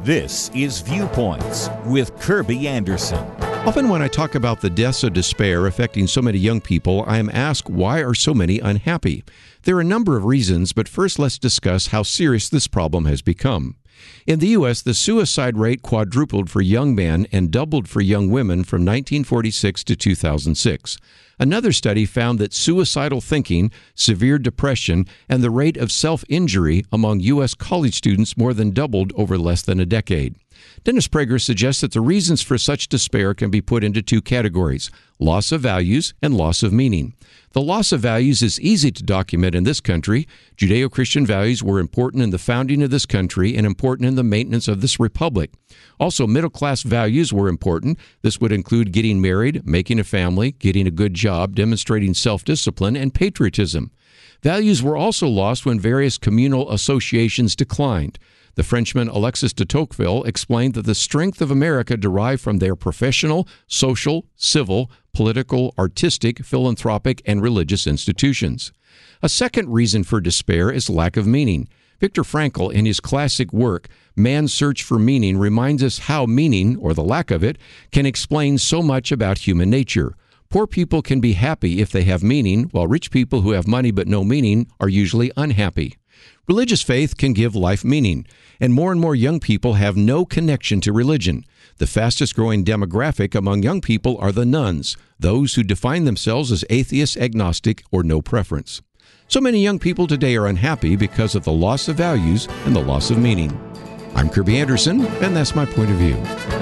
This is Viewpoints with Kirby Anderson. Often when I talk about the deaths of despair affecting so many young people, I am asked, why are so many unhappy? There are a number of reasons, but first let's discuss how serious this problem has become. In the U.S., the suicide rate quadrupled for young men and doubled for young women from 1946 to 2006. Another study found that suicidal thinking, severe depression, and the rate of self-injury among U.S. college students more than doubled over less than a decade. Dennis Prager suggests that the reasons for such despair can be put into two categories: loss of values and loss of meaning. The loss of values is easy to document in this country. Judeo-Christian values were important in the founding of this country and important in the maintenance of this republic. Also, middle-class values were important. This would include getting married, making a family, getting a good job, demonstrating self-discipline, and patriotism. Values were also lost when various communal associations declined. The Frenchman Alexis de Tocqueville explained that the strength of America derived from their professional, social, civil, political, artistic, philanthropic, and religious institutions. A second reason for despair is lack of meaning. Viktor Frankl, in his classic work, Man's Search for Meaning, reminds us how meaning, or the lack of it, can explain so much about human nature. Poor people can be happy if they have meaning, while rich people who have money but no meaning are usually unhappy. Religious faith can give life meaning, and more young people have no connection to religion. The fastest growing demographic among young people are the nones, those who define themselves as atheist, agnostic, or no preference. So many young people today are unhappy because of the loss of values and the loss of meaning. I'm Kirby Anderson, and that's my point of view.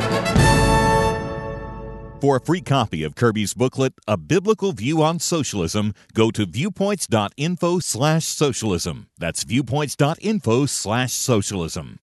For a free copy of Kirby's booklet, A Biblical View on Socialism, go to viewpoints.info/socialism. That's viewpoints.info/socialism.